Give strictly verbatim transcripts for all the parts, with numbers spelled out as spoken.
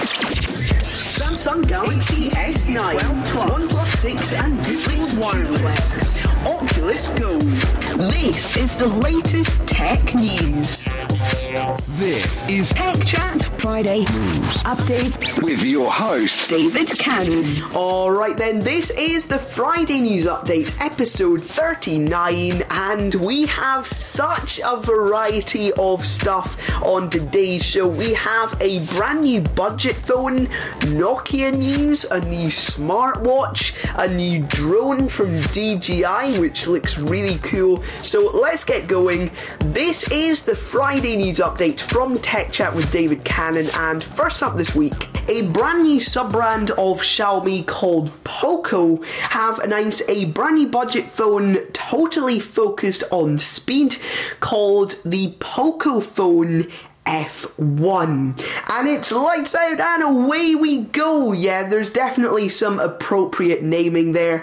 Samsung Galaxy S nine, OnePlus six and Google's Wireless, Oculus Go. This is the latest tech news. This is Tech Chat Friday News Update with your host, David Cannon. Alright then, this is the Friday News Update, episode thirty-nine, and we have such a variety of stuff on today's show. We have a brand new budget phone, Nokia news, a new smartwatch, a new drone from D J I, which looks really cool. So let's get going. This is the Friday News Update from Tech Chat with David Cannon, and first up this week, a brand new sub-brand of Xiaomi called Poco have announced a brand new budget phone totally focused on speed called the Poco Phone F one, and it's lights out and away we go. Yeah, there's definitely some appropriate naming there,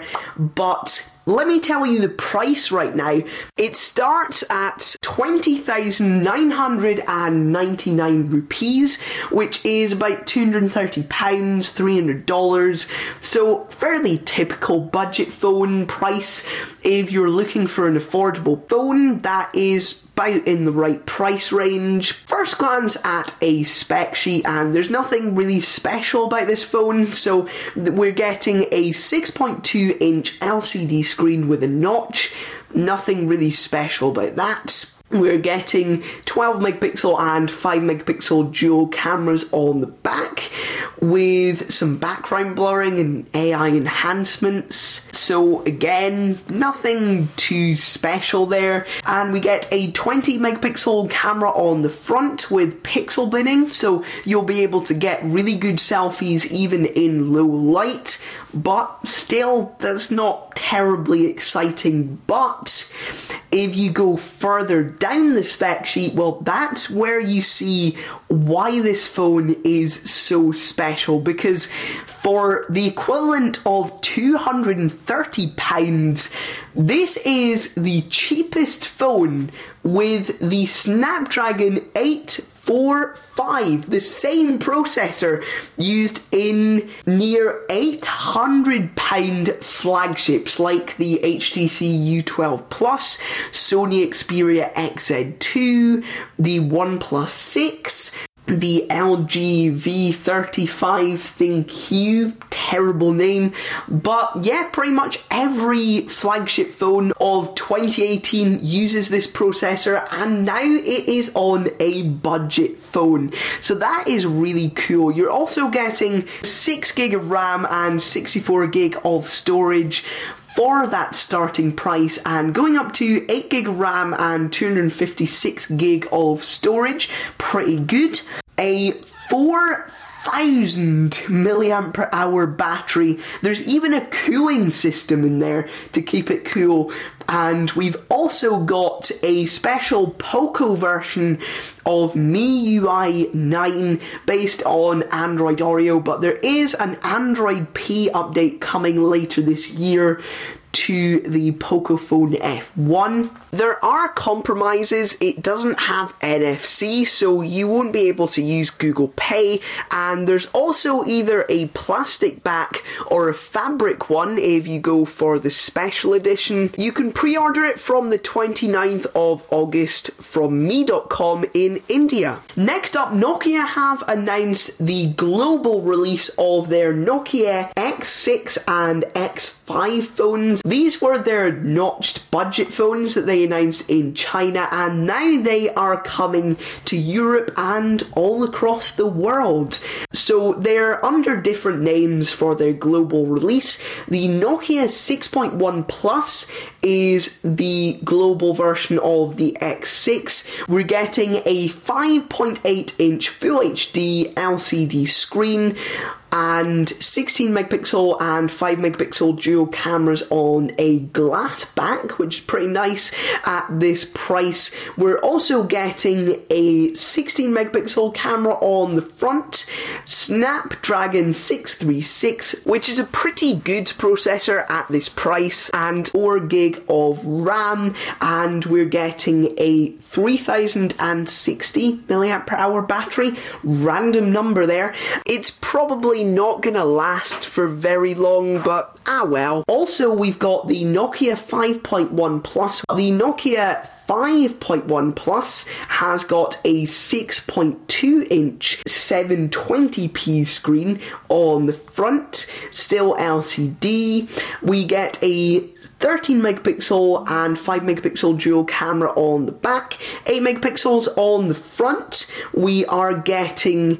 but let me tell you the price right now. It starts at twenty thousand nine hundred ninety-nine rupees, which is about two hundred thirty pounds, three hundred dollars. So fairly typical budget phone price. If you're looking for an affordable phone, that is about in the right price range. First glance at a spec sheet, and there's nothing really special about this phone. So we're getting a six point two inch L C D screen with a notch. Nothing really special about that. We're getting twelve megapixel and five megapixel dual cameras on the back with some background blurring and A I enhancements. So again, nothing too special there. And we get a twenty megapixel camera on the front with pixel binning, so you'll be able to get really good selfies even in low light. But still, that's not terribly exciting. But if you go further down the spec sheet, well, that's where you see why this phone is so special. Because for the equivalent of two hundred thirty pounds, this is the cheapest phone with the Snapdragon eight forty-five, the same processor used in near eight hundred pound flagships like the H T C U twelve Plus, Sony Xperia X Z two, the OnePlus six, the L G V thirty-five ThinQ, terrible name, but yeah, pretty much every flagship phone of twenty eighteen uses this processor, and now it is on a budget phone, so that is really cool. You're also getting six gig of RAM and sixty-four gig of storage for that starting price, and going up to eight gig of RAM and two hundred fifty-six gig of storage. Pretty good. A four thousand milliamp hour battery. There's even a cooling system in there to keep it cool. And we've also got a special Poco version of M I U I nine based on Android Oreo, but there is an Android P update coming later this year to the Poco Phone F one. There are compromises. It doesn't have N F C, so you won't be able to use Google Pay, and there's also either a plastic back or a fabric one if you go for the special edition. You can pre-order it from the twenty-ninth of August from me dot com in India. Next up, Nokia have announced the global release of their Nokia X six and X five phones. These were their notched budget phones that they announced in China, and now they are coming to Europe and all across the world. So they're under different names for their global release. The Nokia six point one Plus is the global version of the X six. We're getting a five point eight inch Full H D L C D screen, and sixteen megapixel and five megapixel dual cameras on a glass back, which is pretty nice at this price. We're also getting a sixteen megapixel camera on the front, Snapdragon six thirty-six, which is a pretty good processor at this price, and four gig of RAM, and we're getting a three thousand sixty milliamp hour battery. Random number there. It's probably not gonna last for very long, but ah well. Also, we've got the Nokia five point one Plus. The Nokia five point one Plus has got a six point two inch seven twenty p screen on the front, still L C D. We get a thirteen megapixel and five megapixel dual camera on the back, eight megapixels on the front. We are getting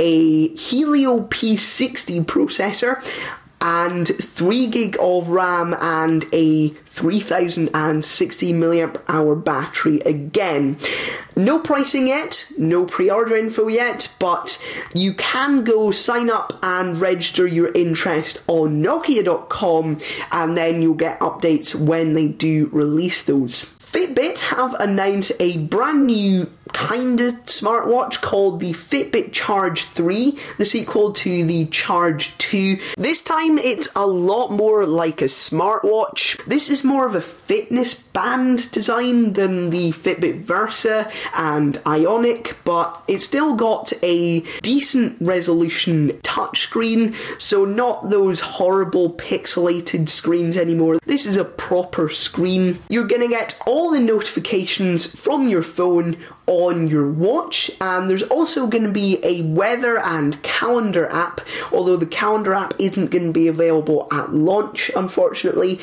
a Helio P sixty processor and three gig of RAM and a three thousand sixty milliamp hour battery again. No pricing yet, no pre-order info yet, but you can go sign up and register your interest on Nokia dot com, and then you'll get updates when they do release those. Fitbit have announced a brand new kind of smartwatch called the Fitbit Charge three, the sequel to the Charge two. This time it's a lot more like a smartwatch. This is more of a fitness band design than the Fitbit Versa and Ionic, but it's still got a decent resolution touchscreen, so not those horrible pixelated screens anymore. This is a proper screen. You're gonna get all the notifications from your phone on your watch, and there's also going to be a weather and calendar app, although the calendar app isn't going to be available at launch, unfortunately,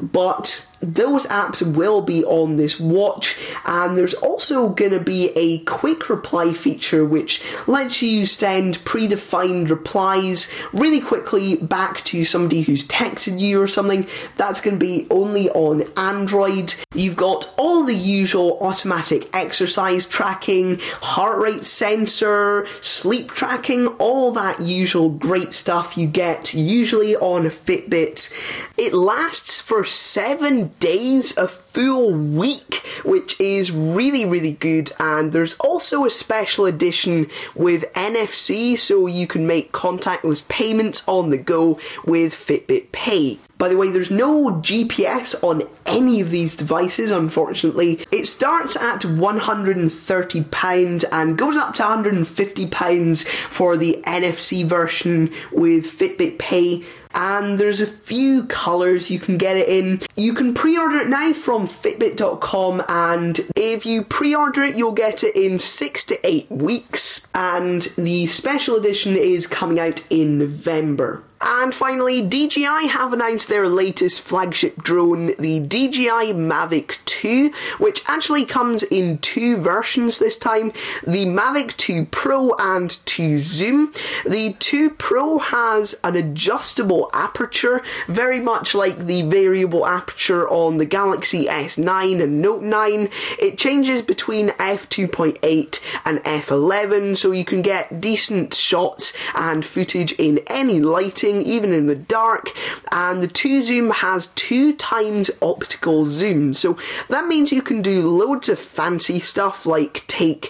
but those apps will be on this watch. And there's also going to be a quick reply feature which lets you send predefined replies really quickly back to somebody who's texted you or something. That's going to be only on Android. You've got all the usual automatic exercise tracking, heart rate sensor, sleep tracking, all that usual great stuff you get usually on a Fitbit. It lasts for seven days, a full week, which is really, really good. And there's also a special edition with N F C, so you can make contactless payments on the go with Fitbit Pay. By the way, there's no G P S on any of these devices, unfortunately. It starts at one hundred thirty pounds and goes up to one hundred fifty pounds for the N F C version with Fitbit Pay. And there's a few colours you can get it in. You can pre-order it now from Fitbit dot com, and if you pre-order it, you'll get it in six to eight weeks. And the special edition is coming out in November. And finally, D J I have announced their latest flagship drone, the D J I Mavic two, which actually comes in two versions this time, the Mavic two Pro and two Zoom. The two Pro has an adjustable aperture, very much like the variable aperture on the Galaxy S nine and Note nine. It changes between f two point eight and f eleven, so you can get decent shots and footage in any lighting, even in the dark. And the two Zoom has two times optical zoom, so that means you can do loads of fancy stuff like take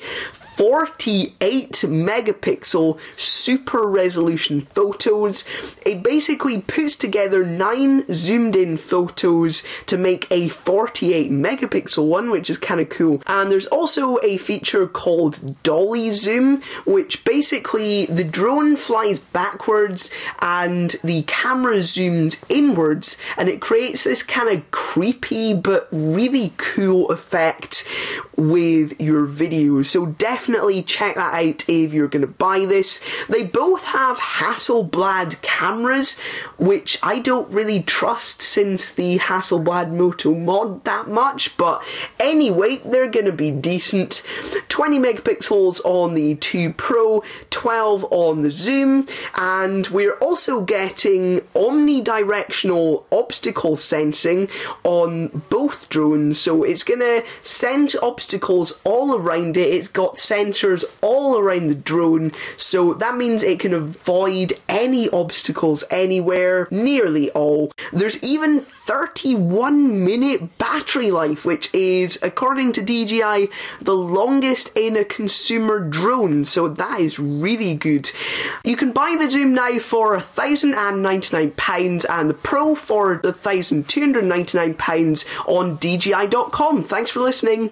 forty-eight megapixel super resolution photos. It basically puts together nine zoomed in photos to make a forty-eight megapixel one, which is kind of cool. And there's also a feature called dolly zoom, which basically the drone flies backwards and the camera zooms inwards, and it creates this kind of creepy but really cool effect with your video. So definitely check that out if you're going to buy this. They both have Hasselblad cameras, which I don't really trust since the Hasselblad Moto Mod that much, but anyway, they're going to be decent. twenty megapixels on the two Pro, twelve on the zoom, and we're also getting omnidirectional obstacle sensing on both drones, so it's going to sense obstacles all around it. It's got sensors all around the drone, so that means it can avoid any obstacles anywhere, nearly all. There's even thirty-one minute battery life, which is, according to D J I, the longest in a consumer drone, so that is really good. You can buy the Zoom now for one thousand ninety-nine pounds and the Pro for one thousand two hundred ninety-nine pounds on D J I dot com. Thanks for listening.